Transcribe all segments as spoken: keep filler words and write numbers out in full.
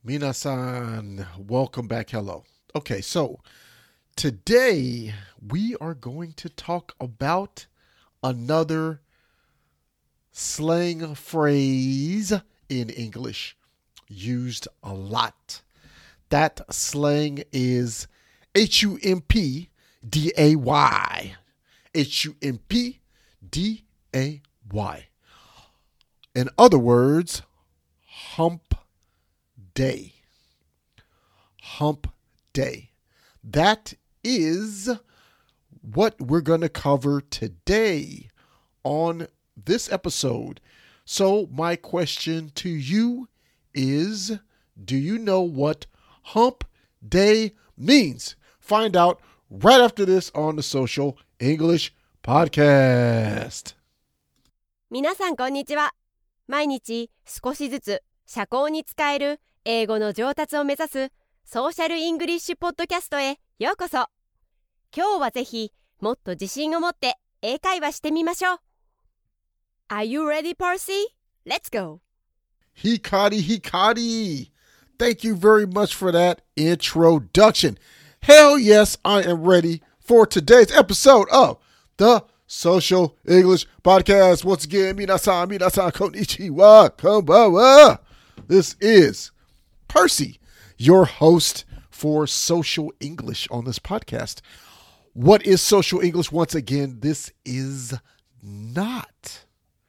Minasan, welcome back. Hello. Okay, so today we are going to talk about another slang phrase in English used a lot. That slang is H U M P D A Y. H U M P D A Y. In other words, hump day. Hump day. That is what we're going to cover today on this episode. So my question to you is, do you know what hump day means? Find out right after this on the Social English Podcast. 皆さんこんにちは。毎日少しずつ社交に使える英語の上達を目指すソーシャルイングリッシュポッドキャストへようこそ。今日はぜひもっと自信を持って英会話してみましょう。Are you ready, Percy? Let's go! Hikari, Hikari! Thank you very much for that introduction. Hell yes, I am ready for today's episode of the Social English Podcast. Once again, minasan, minasan, konnichiwa, konbanwa. This is Percy, your host for Social English on this podcast. What is Social English? Once again, this is not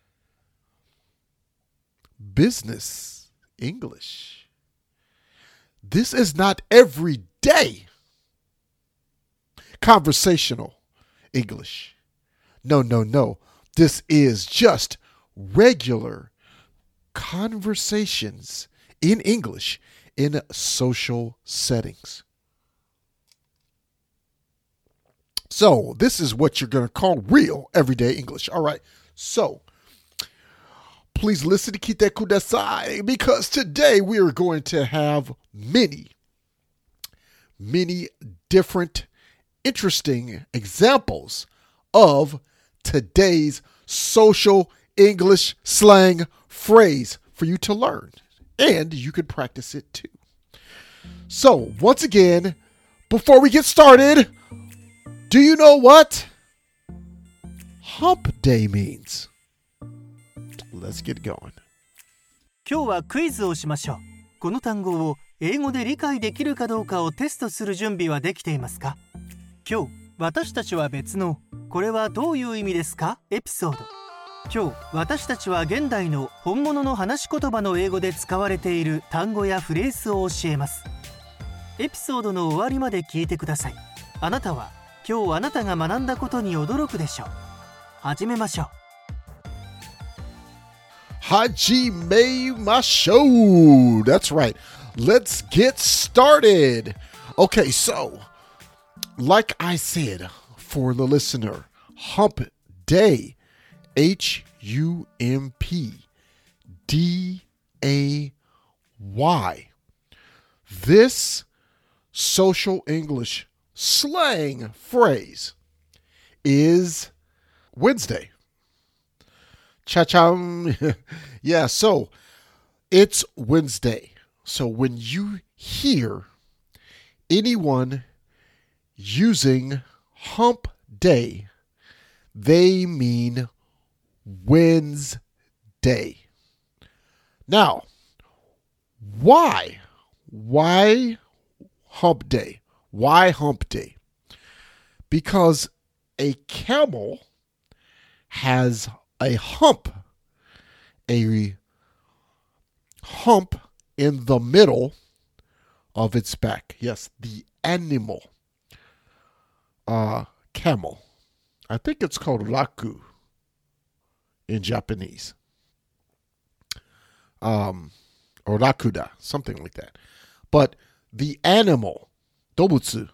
business English. This is not everyday conversational English. No, no, no. This is just regular conversations in English in social settings. So this is what you're going to call real everyday English. All right. So please listen to Kite Kudasai, because today we are going to have many, many different interesting examples of today's social English slang phrase for you to learn, and you can practice it too. So once again, before we get started, do you know what hump day means? Let's get going. 今日はクイズをしましょう。この単語を英語で理解できるかどうかをテストする準備はできていますか？今日私たちは別のこれはどういう意味ですかエピソード。今日私たちは現代の本物の話し言葉の英語で使われている単語やフレーズを教えます。エピソードの終わりまで聞いてください。あなたは今日あなたが学んだことに驚くでしょう。始めましょう。 Hajime-masho. That's right. Let's get started. Okay, so like I said, for the listener, hump day, H U M P D A Y. This social English slang phrase is Wednesday. Cha-cham. Yeah, so it's Wednesday. So when you hear anyone using hump day, they mean Wednesday. Now, why? Why hump day? Why hump day? Because a camel has a hump, a hump in the middle of its back. Yes, the animal, uh, camel. I think it's called raku in Japanese, um, or rakuda, something like that. But the animal, dobutsu,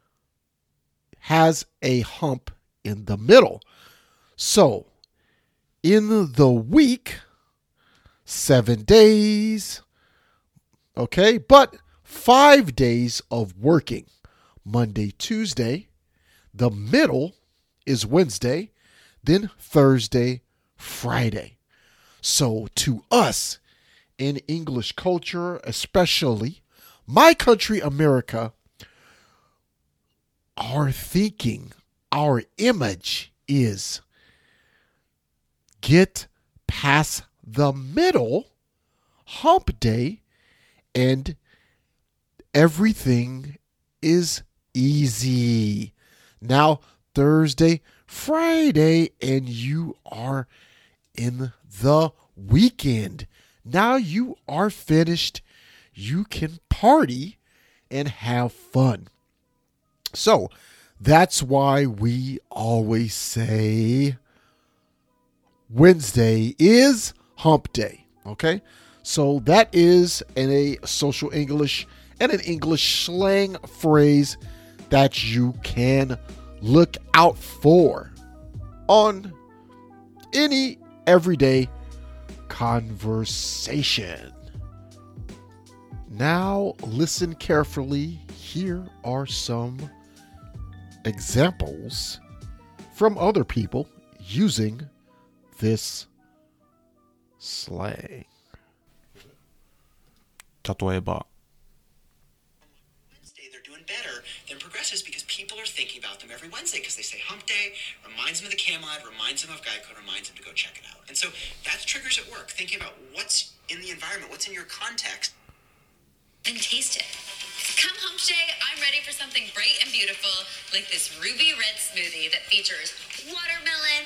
has a hump in the middle. So, in the week, seven days, okay, but five days of working. Monday, Tuesday, the middle is Wednesday, then Thursday, Friday. So to us in English culture, especially my country, America, our thinking, our image is get past the middle, hump day, and everything is easy. Now, Thursday, Friday, and you are in the weekend. Now you are finished. You can party and have fun. So that's why we always say Wednesday is hump day. Okay? So that is in a social English and an English slang phrase that you can look out for on any everyday conversation. Now listen carefully. Here are some examples from other people using this slang. 例えば Wednesday, they're doing better than progressives because people are thinking about them every Wednesday because they say hump day, reminds them of the Camelot, reminds them of Geico, reminds them to go check it out. And so that's triggers at work, thinking about what's in the environment, what's in your context. And taste it. Come hump day, I'm ready for something bright and beautiful, like this ruby red smoothie that features watermelon.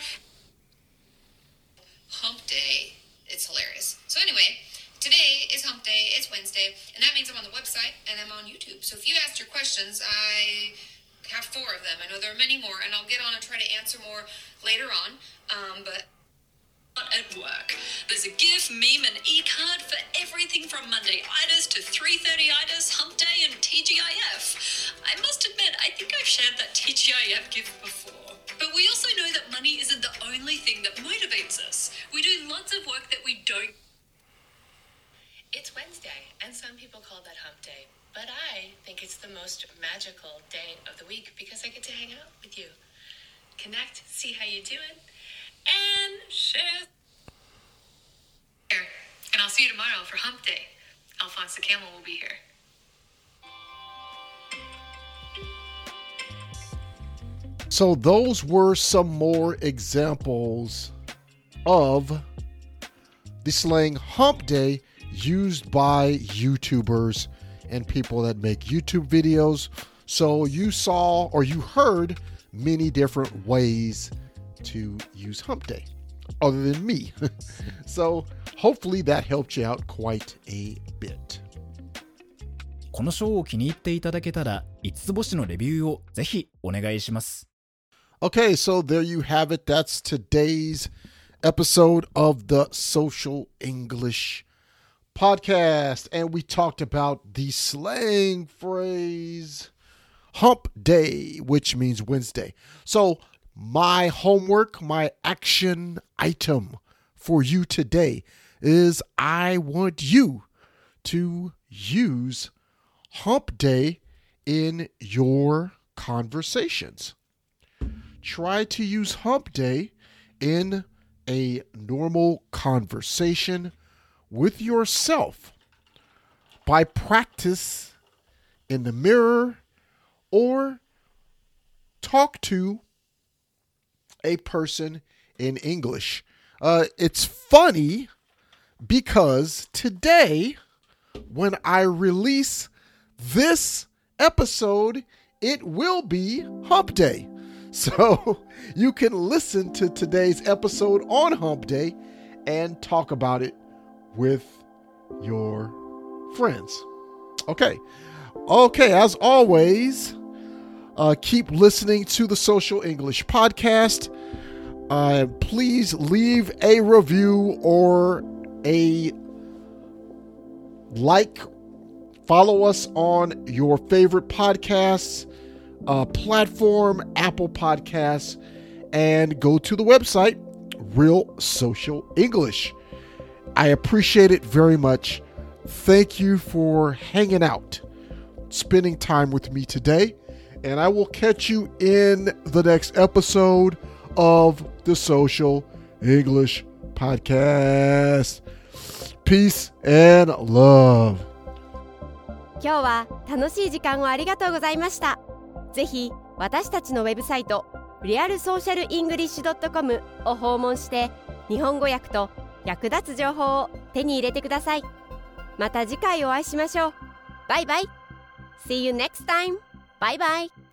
Hump day. It's hilarious. So anyway, today is hump day, it's Wednesday, and that means I'm on the website and I'm on YouTube. So if you asked your questions, I have four of them. I know there are many more, and I'll get on and try to answer more later on. Um, but at work, there's a GIF, meme, and e-card for everything from Monday-itis to three thirty-itis, hump day, and T G I F. I must admit, I think I've shared that T G I F GIF before. But we also know that money isn't the only thing that motivates us. We do lots of work that we don't. It's Wednesday, and some people call that hump day. But I think it's the most magical day of the week because I get to hang out with you. Connect, see how you're doing, and share. And I'll see you tomorrow for hump day. Alphonse the Camel will be here. So those were some more examples of the slang hump day used by YouTubers and people that make YouTube videos. So you saw or you heard many different ways to use hump day other than me. So hopefully that helped you out quite a bit. このショーを気に入っていただけたら、いつつ星のレビューをぜひお願いします。 Okay, so there you have it. That's today's episode of the Social English Podcast. And we talked about the slang phrase hump day, which means Wednesday. So my homework, my action item for you today is I want you to use hump day in your conversations. Try to use hump day in a normal conversation with yourself by practice in the mirror or talk to a person in English. Uh, it's funny because today, when I release this episode, it will be hump day. So you can listen to today's episode on hump day and talk about it with your friends. Okay. Okay, as always, uh, keep listening to the Social English Podcast. Uh, please leave a review or a like. Follow us on your favorite podcasts uh, platform, Apple Podcasts, and go to the website, Real Social English. I appreciate it very much. Thank you for hanging out, spending time with me today, and I will catch you in the next episode of the Social English Podcast. Peace and love. 今日は楽しい時間をありがとうございました。ぜひ私たちのウェブサイトリアルソーシャルイングリッシュドットコムを訪問して日本語訳と役立つ情報を手に入れてください。また次回お会いしましょう。バイバイ。See you next time. Bye bye.